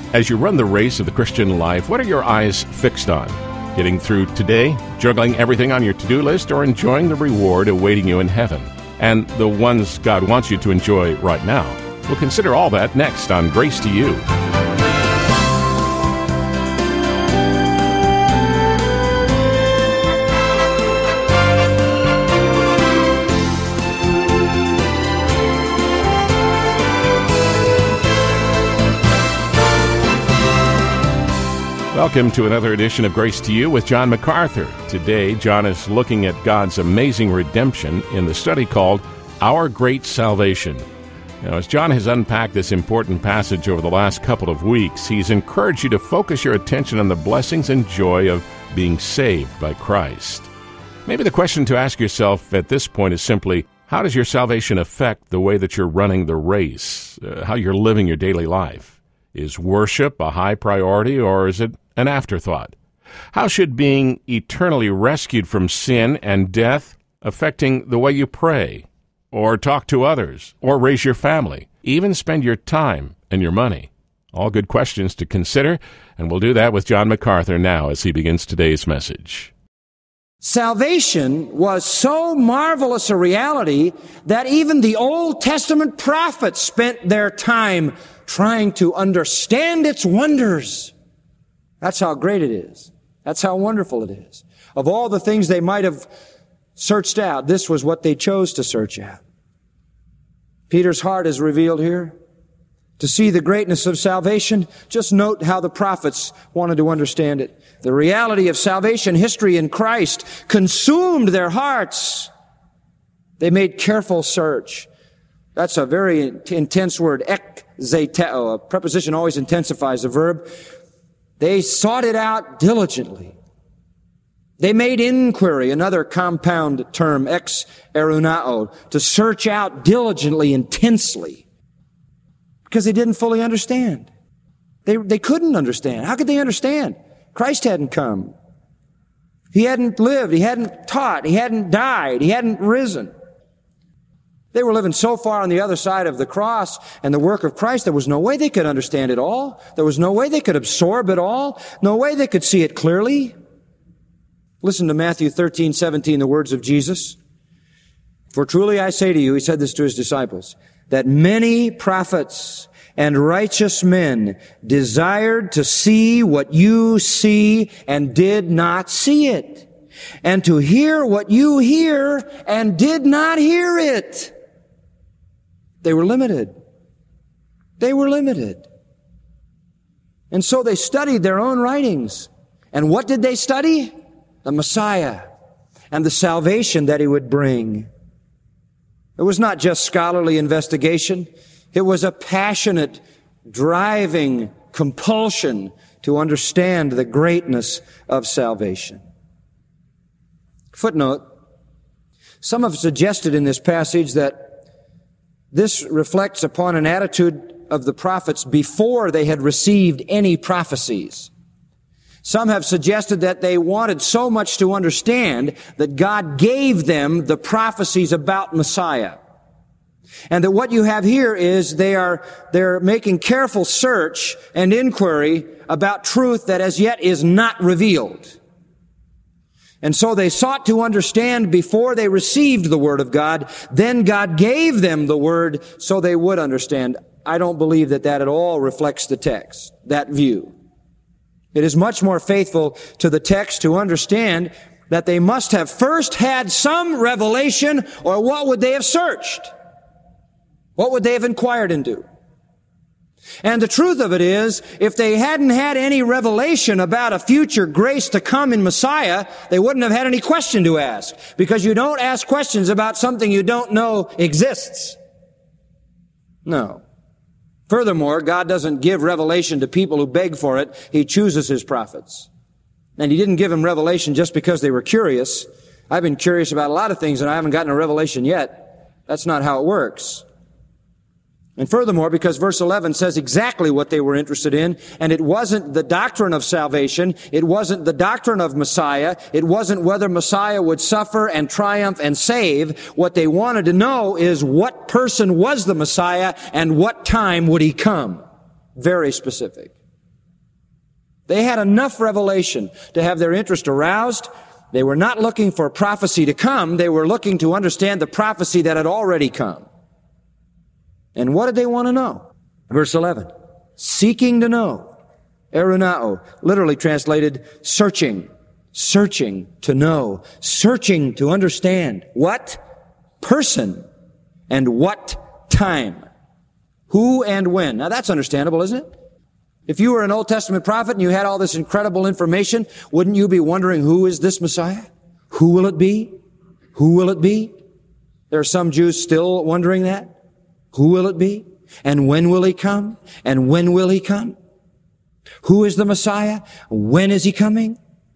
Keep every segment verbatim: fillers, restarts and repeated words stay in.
As you run the race of the Christian life, what are your eyes fixed on? Getting through today, juggling everything on your to-do list, or enjoying the reward awaiting you in heaven? And the ones God wants you to enjoy right now. We'll consider all that next on Grace to You. Welcome to another edition of Grace to You with John MacArthur. Today, John is looking at God's amazing redemption in the study called Our Great Salvation. Now, as John has unpacked this important passage over the last couple of weeks, he's encouraged you to focus your attention on the blessings and joy of being saved by Christ. Maybe the question to ask yourself at this point is simply, how does your salvation affect the way that you're running the race, uh, how you're living your daily life? Is worship a high priority, or is it an afterthought? How should being eternally rescued from sin and death affecting the way you pray, or talk to others, or raise your family, even spend your time and your money? All good questions to consider, and we'll do that with John MacArthur now as he begins today's message. Salvation was so marvelous a reality that even the Old Testament prophets spent their time trying to understand its wonders. That's how great it is. That's how wonderful it is. Of all the things they might have searched out, this was what they chose to search out. Peter's heart is revealed here. To see the greatness of salvation, just note how the prophets wanted to understand it. The reality of salvation history in Christ consumed their hearts. They made careful search. That's a very intense word, ekzeteo. A preposition always intensifies a verb. They sought it out diligently. They made inquiry, another compound term, ex erunao, to search out diligently, intensely, because they didn't fully understand. They, they couldn't understand. How could they understand? Christ hadn't come. He hadn't lived. He hadn't taught. He hadn't died. He hadn't risen. They were living so far on the other side of the cross and the work of Christ, there was no way they could understand it all. There was no way they could absorb it all. No way they could see it clearly. Listen to Matthew thirteen seventeen, the words of Jesus. For truly I say to you, he said this to his disciples, that many prophets and righteous men desired to see what you see and did not see it, and to hear what you hear and did not hear it. They were limited. They were limited. And so they studied their own writings. And what did they study? The Messiah and the salvation that he would bring. It was not just scholarly investigation. It was a passionate, driving compulsion to understand the greatness of salvation. Footnote, some have suggested in this passage that this reflects upon an attitude of the prophets before they had received any prophecies. Some have suggested that they wanted so much to understand that God gave them the prophecies about Messiah. And that what you have here is they are, they're making careful search and inquiry about truth that as yet is not revealed. And so they sought to understand before they received the Word of God. Then God gave them the Word so they would understand. I don't believe that that at all reflects the text, that view. It is much more faithful to the text to understand that they must have first had some revelation, or what would they have searched? What would they have inquired into? And the truth of it is, if they hadn't had any revelation about a future grace to come in Messiah, they wouldn't have had any question to ask. Because you don't ask questions about something you don't know exists. No. Furthermore, God doesn't give revelation to people who beg for it. He chooses His prophets. And He didn't give them revelation just because they were curious. I've been curious about a lot of things and I haven't gotten a revelation yet. That's not how it works. And furthermore, because verse eleven says exactly what they were interested in, and it wasn't the doctrine of salvation, it wasn't the doctrine of Messiah, it wasn't whether Messiah would suffer and triumph and save. What they wanted to know is what person was the Messiah and what time would He come. Very specific. They had enough revelation to have their interest aroused. They were not looking for prophecy to come. They were looking to understand the prophecy that had already come. And what did they want to know? Verse eleven. Seeking to know. Erunao, literally translated searching. Searching to know. Searching to understand. What person and what time. Who and when. Now that's understandable, isn't it? If you were an Old Testament prophet and you had all this incredible information, wouldn't you be wondering, who is this Messiah? Who will it be? Who will it be? There are some Jews still wondering that. Who will it be? And when will he come? And when will he come? Who is the Messiah? When is he coming?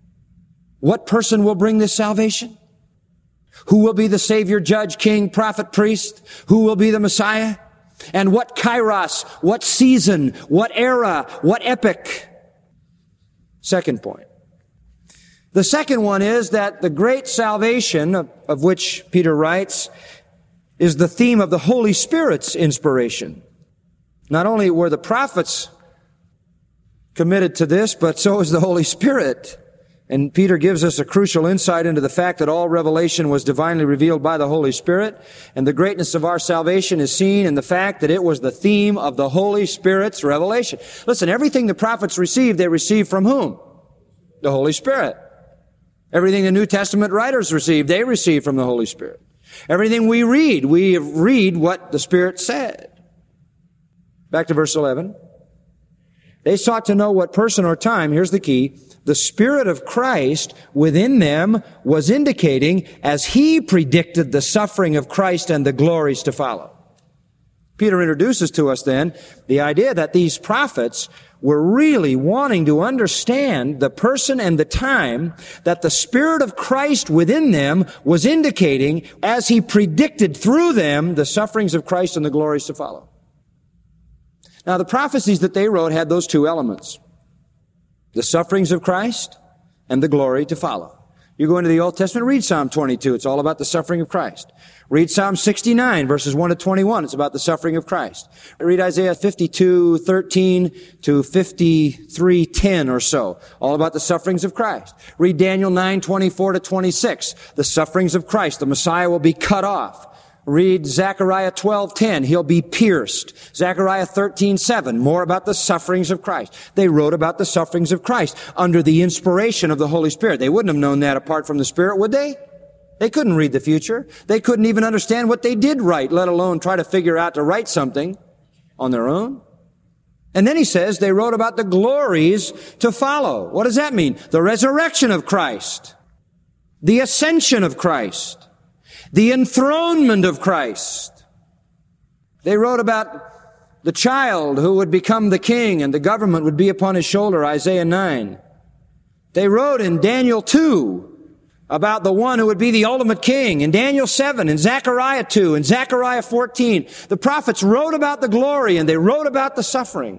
What person will bring this salvation? Who will be the Savior, Judge, King, Prophet, Priest? Who will be the Messiah? And what kairos, what season, what era, what epoch? Second point. The second one is that the great salvation, of, of which Peter writes, is the theme of the Holy Spirit's inspiration. Not only were the prophets committed to this, but so is the Holy Spirit. And Peter gives us a crucial insight into the fact that all revelation was divinely revealed by the Holy Spirit. And the greatness of our salvation is seen in the fact that it was the theme of the Holy Spirit's revelation. Listen, everything the prophets received, they received from whom? The Holy Spirit. Everything the New Testament writers received, they received from the Holy Spirit. Everything we read, we read what the Spirit said. Back to verse eleven. They sought to know what person or time, here's the key, the Spirit of Christ within them was indicating as He predicted the suffering of Christ and the glories to follow. Peter introduces to us then the idea that these prophets were really wanting to understand the person and the time that the Spirit of Christ within them was indicating as He predicted through them the sufferings of Christ and the glories to follow. Now, the prophecies that they wrote had those two elements. The sufferings of Christ and the glory to follow. You go into the Old Testament, read Psalm twenty-two. It's all about the suffering of Christ. Read Psalm sixty-nine, verses one to twenty-one. It's about the suffering of Christ. Read Isaiah fifty-two, thirteen to fifty-three, ten or so. All about the sufferings of Christ. Read Daniel nine, twenty-four to twenty-six. The sufferings of Christ. The Messiah will be cut off. Read Zechariah twelve ten. He'll be pierced. Zechariah thirteen seven. More about the sufferings of Christ. They wrote about the sufferings of Christ under the inspiration of the Holy Spirit. They wouldn't have known that apart from the Spirit, would they? They couldn't read the future. They couldn't even understand what they did write, let alone try to figure out to write something on their own. And then he says they wrote about the glories to follow. What does that mean? The resurrection of Christ. The ascension of Christ. The enthronement of Christ. They wrote about the child who would become the king and the government would be upon his shoulder, Isaiah nine. They wrote in Daniel two about the one who would be the ultimate king, in Daniel seven, in Zechariah two, in Zechariah fourteen. The prophets wrote about the glory and they wrote about the suffering.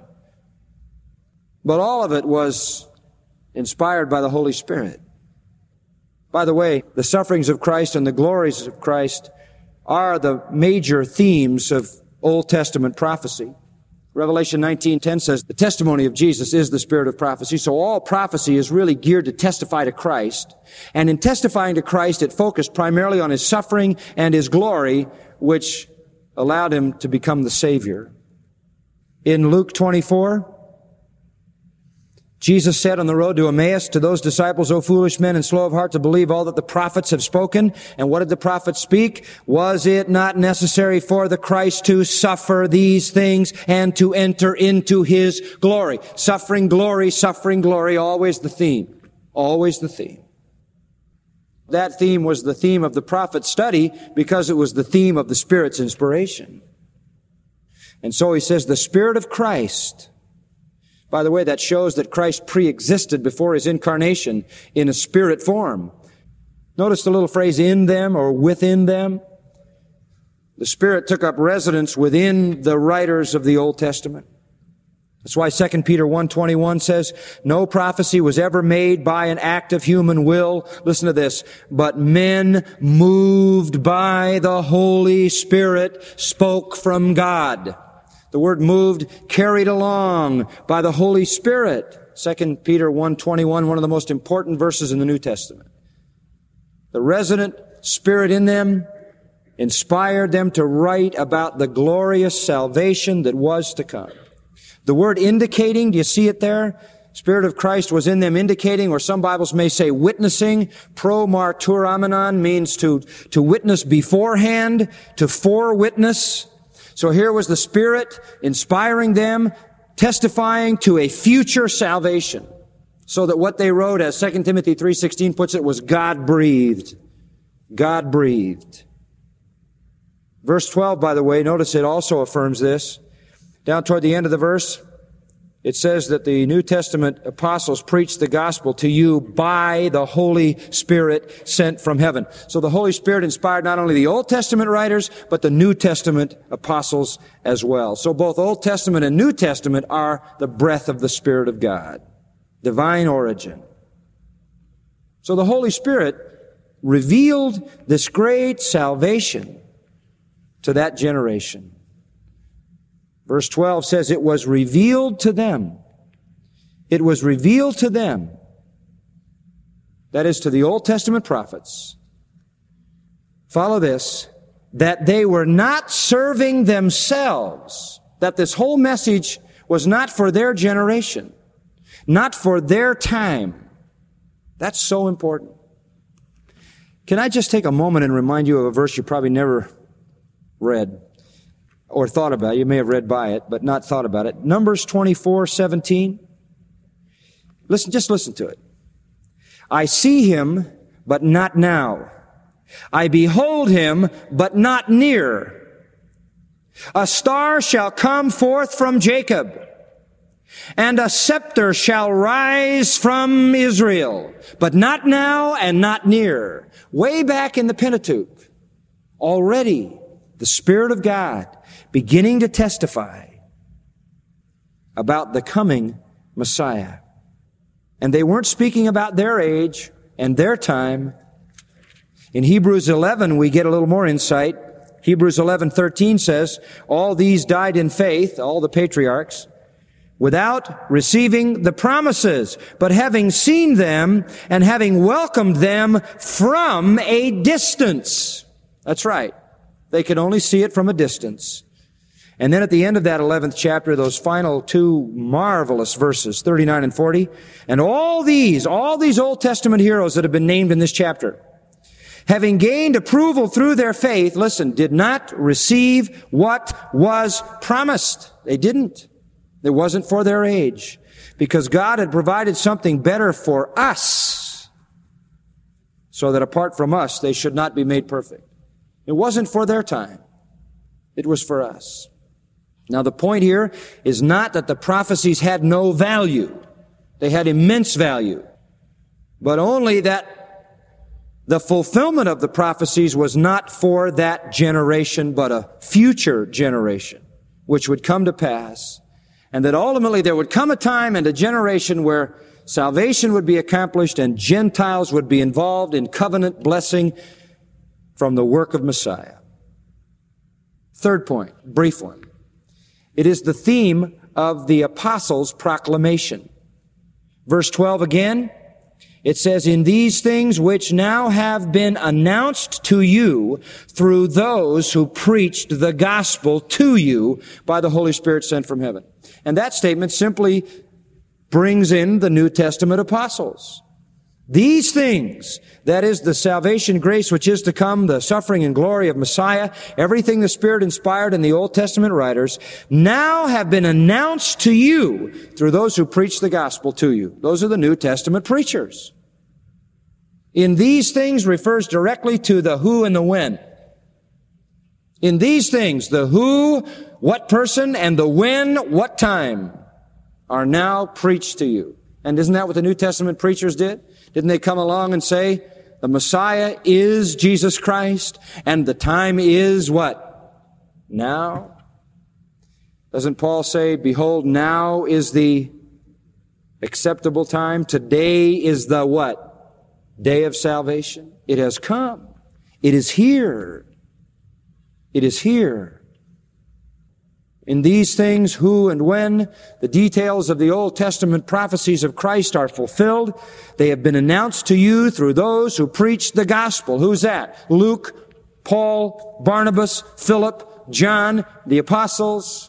But all of it was inspired by the Holy Spirit. By the way, the sufferings of Christ and the glories of Christ are the major themes of Old Testament prophecy. Revelation nineteen ten says, the testimony of Jesus is the spirit of prophecy. So all prophecy is really geared to testify to Christ. And in testifying to Christ, it focused primarily on His suffering and His glory, which allowed Him to become the Savior. In Luke twenty-four, Jesus said on the road to Emmaus to those disciples, O foolish men and slow of heart to believe all that the prophets have spoken. And what did the prophets speak? Was it not necessary for the Christ to suffer these things and to enter into His glory? Suffering, glory, suffering, glory, always the theme. Always the theme. That theme was the theme of the prophet's study because it was the theme of the Spirit's inspiration. And so he says, the Spirit of Christ. By the way, that shows that Christ pre-existed before His incarnation in a spirit form. Notice the little phrase, in them or within them. The Spirit took up residence within the writers of the Old Testament. That's why Second Peter one twenty-one says, no prophecy was ever made by an act of human will. Listen to this. But men moved by the Holy Spirit spoke from God. The word moved, carried along by the Holy Spirit. Second Peter one twenty-one, one of the most important verses in the New Testament. The resident Spirit in them inspired them to write about the glorious salvation that was to come. The word indicating, do you see it there? Spirit of Christ was in them indicating, or some Bibles may say witnessing. Pro marturamenon means to, to witness beforehand, to forewitness. So here was the Spirit inspiring them, testifying to a future salvation. So that what they wrote, as Second Timothy three sixteen puts it, was God-breathed. God-breathed. Verse twelve, by the way, notice it also affirms this. Down toward the end of the verse, it says that the New Testament apostles preached the gospel to you by the Holy Spirit sent from heaven. So the Holy Spirit inspired not only the Old Testament writers, but the New Testament apostles as well. So both Old Testament and New Testament are the breath of the Spirit of God. Divine origin. So the Holy Spirit revealed this great salvation to that generation. Verse twelve says, it was revealed to them. It was revealed to them. That is, to the Old Testament prophets. Follow this, that they were not serving themselves, that this whole message was not for their generation, not for their time. That's so important. Can I just take a moment and remind you of a verse you probably never read or thought about? You may have read by it, but not thought about it. Numbers twenty-four seventeen. Listen, just listen to it. I see him, but not now. I behold him, but not near. A star shall come forth from Jacob, and a scepter shall rise from Israel, but not now and not near. Way back in the Pentateuch, already the Spirit of God beginning to testify about the coming Messiah. And they weren't speaking about their age and their time. In Hebrews eleven, we get a little more insight. Hebrews eleven thirteen says, all these died in faith, all the patriarchs, without receiving the promises, but having seen them and having welcomed them from a distance. That's right. They could only see it from a distance. And then at the end of that eleventh chapter, those final two marvelous verses, thirty-nine and forty, and all these, all these Old Testament heroes that have been named in this chapter, having gained approval through their faith, listen, did not receive what was promised. They didn't. It wasn't for their age, because God had provided something better for us, so that apart from us, they should not be made perfect. It wasn't for their time. It was for us. Now the point here is not that the prophecies had no value. They had immense value. But only that the fulfillment of the prophecies was not for that generation, but a future generation, which would come to pass. And that ultimately there would come a time and a generation where salvation would be accomplished and Gentiles would be involved in covenant blessing from the work of Messiah. Third point, brief one. It is the theme of the apostles' proclamation. Verse twelve again, it says, in these things which now have been announced to you through those who preached the gospel to you by the Holy Spirit sent from heaven. And that statement simply brings in the New Testament apostles. These things, that is the salvation grace which is to come, the suffering and glory of Messiah, everything the Spirit inspired in the Old Testament writers, now have been announced to you through those who preach the gospel to you. Those are the New Testament preachers. In these things refers directly to the who and the when. In these things, the who, what person, and the when, what time, are now preached to you. And isn't that what the New Testament preachers did? Didn't they come along and say, the Messiah is Jesus Christ, and the time is what? Now. Doesn't Paul say, behold, now is the acceptable time? Today is the what? Day of salvation. It has come. It is here. It is here. In these things, who and when the details of the Old Testament prophecies of Christ are fulfilled, they have been announced to you through those who preach the gospel. Who's that? Luke, Paul, Barnabas, Philip, John, the apostles.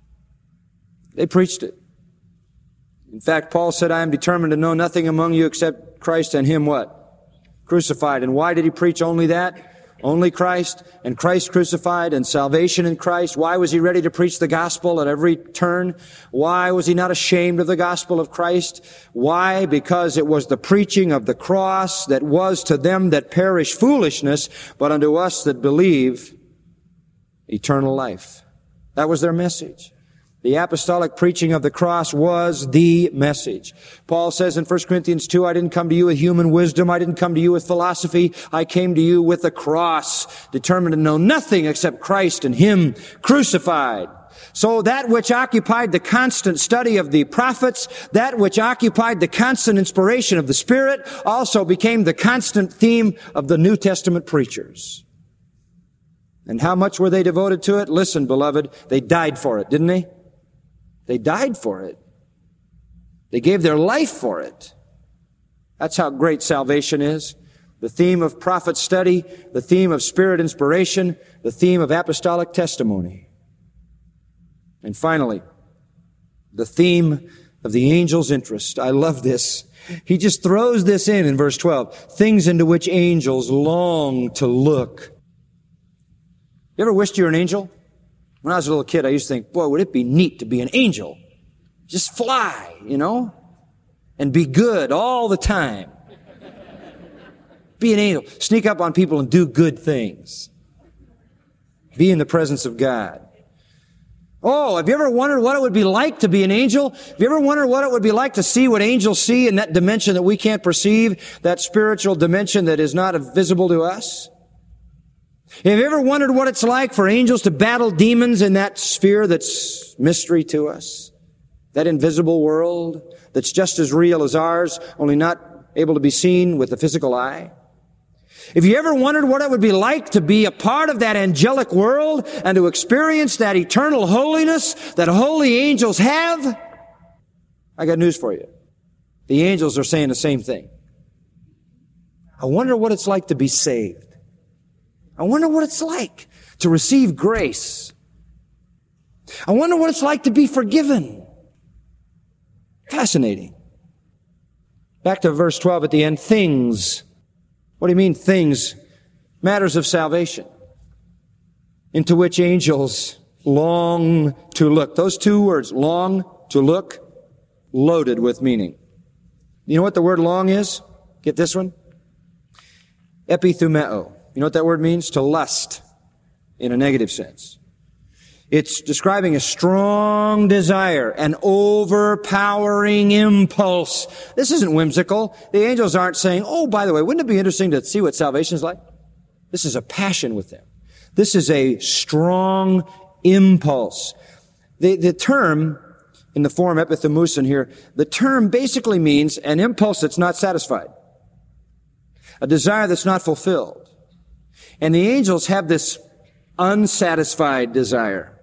They preached it. In fact, Paul said, I am determined to know nothing among you except Christ and Him what? Crucified. And why did he preach only that? Only Christ and Christ crucified and salvation in Christ. Why was he ready to preach the gospel at every turn? Why was he not ashamed of the gospel of Christ? Why? Because it was the preaching of the cross that was to them that perish foolishness, but unto us that believe eternal life. That was their message. The apostolic preaching of the cross was the message. Paul says in First Corinthians two, I didn't come to you with human wisdom. I didn't come to you with philosophy. I came to you with the cross, determined to know nothing except Christ and Him crucified. So that which occupied the constant study of the prophets, that which occupied the constant inspiration of the Spirit, also became the constant theme of the New Testament preachers. And how much were they devoted to it? Listen, beloved, they died for it, didn't they? They died for it. They gave their life for it. That's how great salvation is. The theme of prophet study, the theme of Spirit inspiration, the theme of apostolic testimony. And finally, the theme of the angel's interest. I love this. He just throws this in in verse twelve. Things into which angels long to look. You ever wished you were an angel? When I was a little kid, I used to think, boy, would it be neat to be an angel. Just fly, you know, and be good all the time. Be an angel. Sneak up on people and do good things. Be in the presence of God. Oh, have you ever wondered what it would be like to be an angel? Have you ever wondered what it would be like to see what angels see in that dimension that we can't perceive, that spiritual dimension that is not visible to us? Have you ever wondered what it's like for angels to battle demons in that sphere that's mystery to us? That invisible world that's just as real as ours, only not able to be seen with the physical eye? If you ever wondered what it would be like to be a part of that angelic world and to experience that eternal holiness that holy angels have, I got news for you. The angels are saying the same thing. I wonder what it's like to be saved. I wonder what it's like to receive grace. I wonder what it's like to be forgiven. Fascinating. Back to verse twelve at the end. Things. What do you mean things? Matters of salvation. Into which angels long to look. Those two words, long to look, loaded with meaning. You know what the word long is? Get this one? Epithumeo. You know what that word means? To lust, in a negative sense. It's describing a strong desire, an overpowering impulse. This isn't whimsical. The angels aren't saying, oh, by the way, wouldn't it be interesting to see what salvation is like? This is a passion with them. This is a strong impulse. The, the term, in the form epithumusin here, the term basically means an impulse that's not satisfied. A desire that's not fulfilled. And the angels have this unsatisfied desire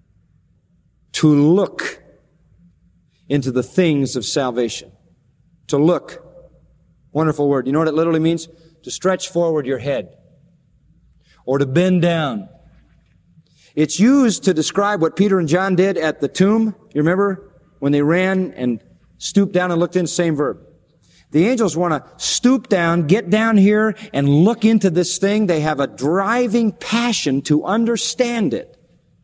to look into the things of salvation. To look. Wonderful word. You know what it literally means? To stretch forward your head. Or to bend down. It's used to describe what Peter and John did at the tomb. You remember? When they ran and stooped down and looked in, same verb. The angels want to stoop down, get down here, and look into this thing. They have a driving passion to understand it.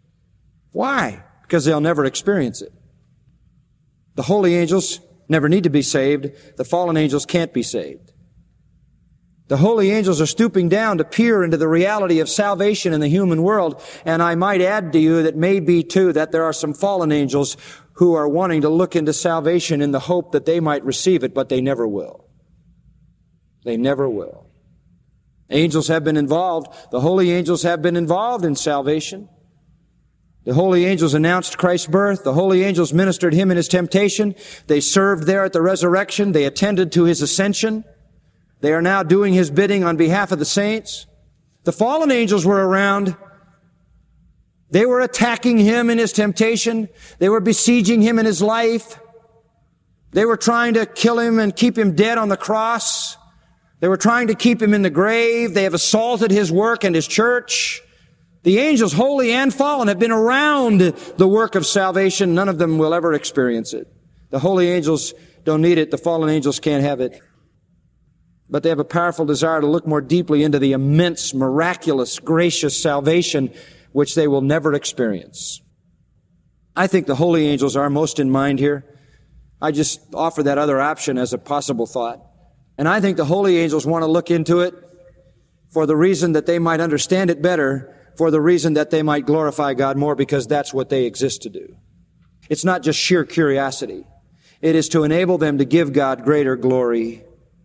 Why? Because they'll never experience it. The holy angels never need to be saved. The fallen angels can't be saved. The holy angels are stooping down to peer into the reality of salvation in the human world. And I might add to you that may be too that there are some fallen angels who are wanting to look into salvation in the hope that they might receive it, but they never will. They never will. Angels have been involved. The holy angels have been involved in salvation. The holy angels announced Christ's birth. The holy angels ministered Him in His temptation. They served there at the resurrection. They attended to His ascension. They are now doing His bidding on behalf of the saints. The fallen angels were around. They were attacking him in his temptation. They were besieging him in his life. They were trying to kill him and keep him dead on the cross. They were trying to keep him in the grave. They have assaulted his work and his church. The angels, holy and fallen, have been around the work of salvation. None of them will ever experience it. The holy angels don't need it. The fallen angels can't have it. But they have a powerful desire to look more deeply into the immense, miraculous, gracious salvation which they will never experience. I think the holy angels are most in mind here. I just offer that other option as a possible thought. And I think the holy angels want to look into it for the reason that they might understand it better, for the reason that they might glorify God more, because that's what they exist to do. It's not just sheer curiosity. It is to enable them to give God greater glory.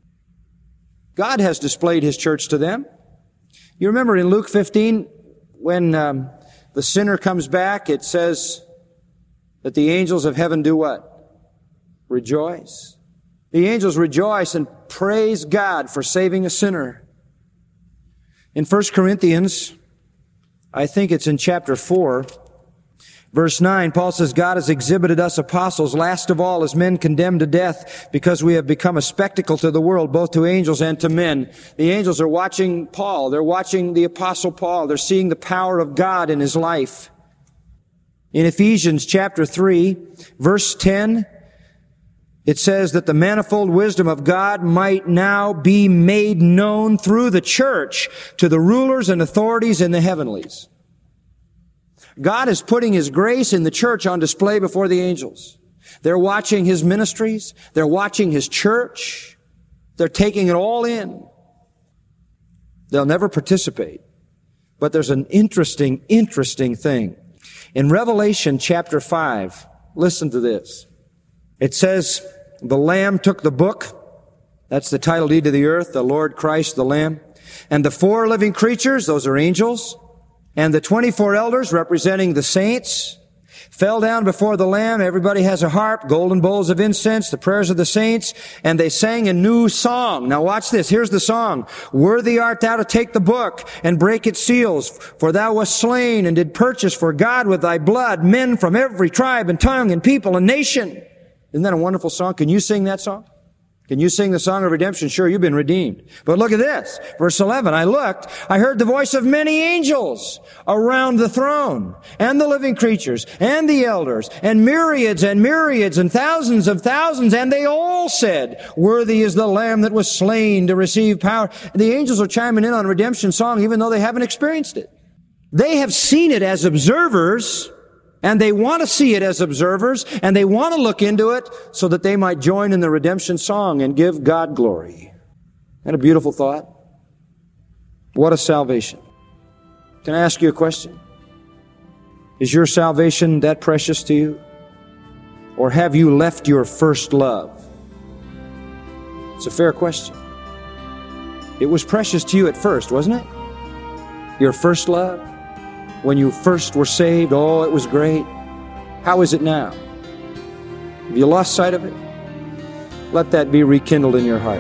God has displayed His church to them. You remember in Luke fifteen, when um, the sinner comes back, it says that the angels of heaven do what? Rejoice. The angels rejoice and praise God for saving a sinner. In First Corinthians, I think it's in chapter four, verse nine, Paul says, God has exhibited us apostles, last of all, as men condemned to death, because we have become a spectacle to the world, both to angels and to men. The angels are watching Paul. They're watching the apostle Paul. They're seeing the power of God in his life. In Ephesians chapter three, verse ten, it says that the manifold wisdom of God might now be made known through the church to the rulers and authorities in the heavenlies. God is putting His grace in the church on display before the angels. They're watching His ministries. They're watching His church. They're taking it all in. They'll never participate. But there's an interesting, interesting thing. In Revelation chapter five, listen to this. It says, the Lamb took the book. That's the title deed to the earth, the Lord Christ, the Lamb. And the four living creatures, those are angels, and the twenty-four elders representing the saints, fell down before the Lamb. Everybody has a harp, golden bowls of incense, the prayers of the saints, and they sang a new song. Now watch this. Here's the song. Worthy art thou to take the book and break its seals, for thou wast slain and did purchase for God with thy blood men from every tribe and tongue and people and nation. Isn't that a wonderful song? Can you sing that song? Can you sing the song of redemption? Sure, you've been redeemed. But look at this. Verse eleven, I looked, I heard the voice of many angels around the throne, and the living creatures, and the elders, and myriads and myriads and thousands of thousands, and they all said, worthy is the Lamb that was slain to receive power. The angels are chiming in on redemption song even though they haven't experienced it. They have seen it as observers, and they want to see it as observers, and they want to look into it so that they might join in the redemption song and give God glory. Isn't that a beautiful thought? What a salvation. Can I ask you a question? Is your salvation that precious to you? Or have you left your first love? It's a fair question. It was precious to you at first, wasn't it? Your first love? When you first were saved, oh, it was great. How is it now? Have you lost sight of it? Let that be rekindled in your heart.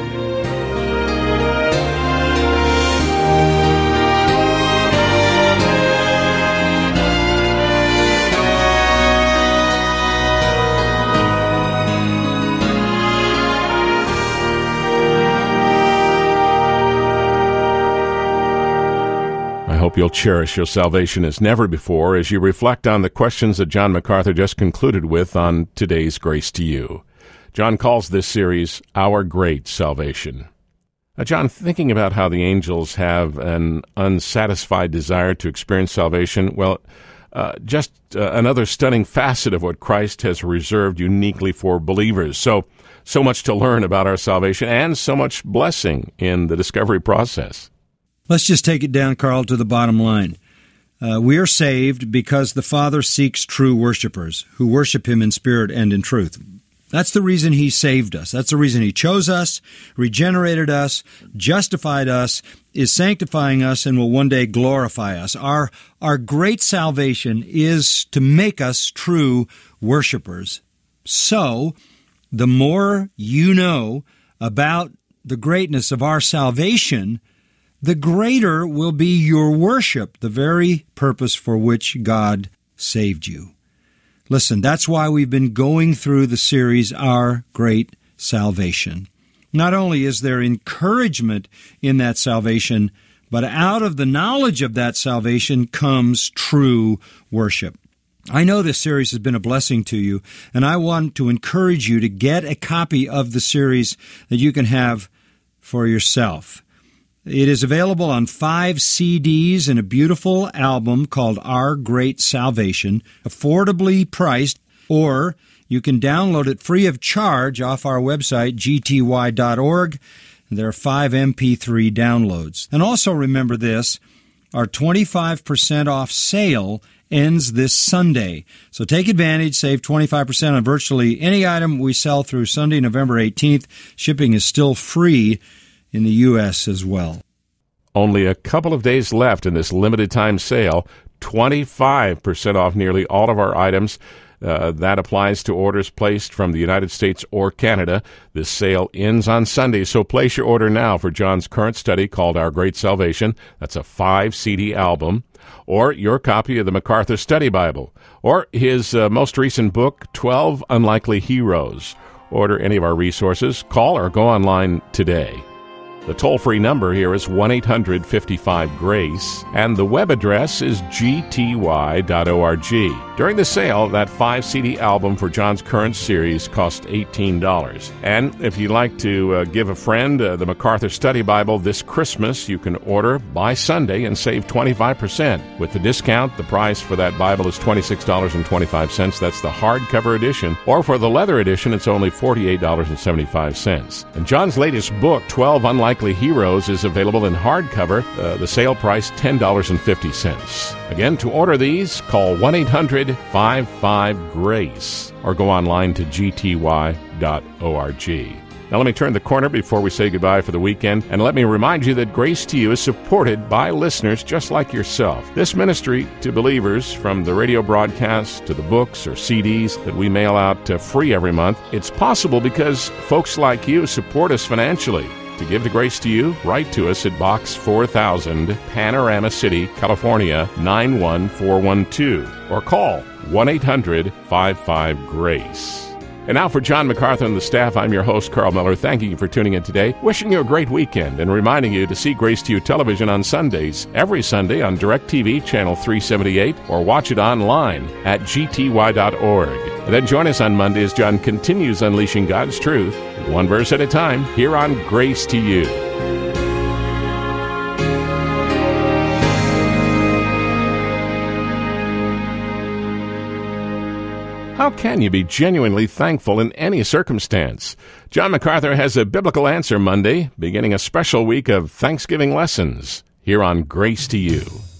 I hope you'll cherish your salvation as never before as you reflect on the questions that John MacArthur just concluded with on today's Grace to You. John calls this series Our Great Salvation. Now, John, thinking about how the angels have an unsatisfied desire to experience salvation, well, uh, just uh, another stunning facet of what Christ has reserved uniquely for believers. So, so much to learn about our salvation and so much blessing in the discovery process. Let's just take it down, Carl, to the bottom line. Uh, we are saved because the Father seeks true worshipers who worship Him in spirit and in truth. That's the reason He saved us. That's the reason He chose us, regenerated us, justified us, is sanctifying us, and will one day glorify us. Our, our great salvation is to make us true worshipers. So, the more you know about the greatness of our salvation, the greater will be your worship, the very purpose for which God saved you. Listen, that's why we've been going through the series, Our Great Salvation. Not only is there encouragement in that salvation, but out of the knowledge of that salvation comes true worship. I know this series has been a blessing to you, and I want to encourage you to get a copy of the series that you can have for yourself. It is available on five C Ds in a beautiful album called Our Great Salvation, affordably priced, or you can download it free of charge off our website, G T Y dot org. There are five M P three downloads. And also remember this, our twenty-five percent off sale ends this Sunday. So take advantage, save twenty-five percent on virtually any item we sell through Sunday, November eighteenth. Shipping is still free in the U S as well. Only a couple of days left in this limited time sale, twenty-five percent off nearly all of our items. Uh, that applies to orders placed from the United States or Canada. This sale ends on Sunday, so place your order now for John's current study called Our Great Salvation. That's a five C D album. Or your copy of the MacArthur Study Bible. Or his uh, most recent book, twelve Unlikely Heroes. Order any of our resources. Call or go online today. The toll-free number here is one eight hundred fifty-five GRACE, and the web address is G T Y dot org. During the sale, that five C D album for John's current series cost eighteen dollars. And if you'd like to uh, give a friend uh, the MacArthur Study Bible this Christmas, you can order by Sunday and save twenty-five percent. With the discount, the price for that Bible is twenty-six dollars and twenty-five cents. That's the hardcover edition. Or for the leather edition, it's only forty-eight dollars and seventy-five cents. And John's latest book, twelve Unlikely Heroes, is available in hardcover. Uh, the sale price, ten dollars and fifty cents. Again, to order these, call one eight hundred five five GRACE or go online to G T Y dot org. Now let me turn the corner before we say goodbye for the weekend, and let me remind you that Grace to You is supported by listeners just like yourself. This ministry to believers, from the radio broadcasts to the books or C Ds that we mail out uh, free every month, it's possible because folks like you support us financially. To give to Grace to You, write to us at Box four thousand, Panorama City, California, nine one four one two, or call one eight hundred five five GRACE. And now for John MacArthur and the staff, I'm your host, Carl Miller, thanking you for tuning in today, wishing you a great weekend, and reminding you to see Grace to You television on Sundays, every Sunday on DirecTV Channel three seventy-eight, or watch it online at G T Y dot org. And then join us on Monday as John continues unleashing God's truth, one verse at a time, here on Grace to You. How can you be genuinely thankful in any circumstance? John MacArthur has a biblical answer Monday, beginning a special week of Thanksgiving lessons here on Grace to You.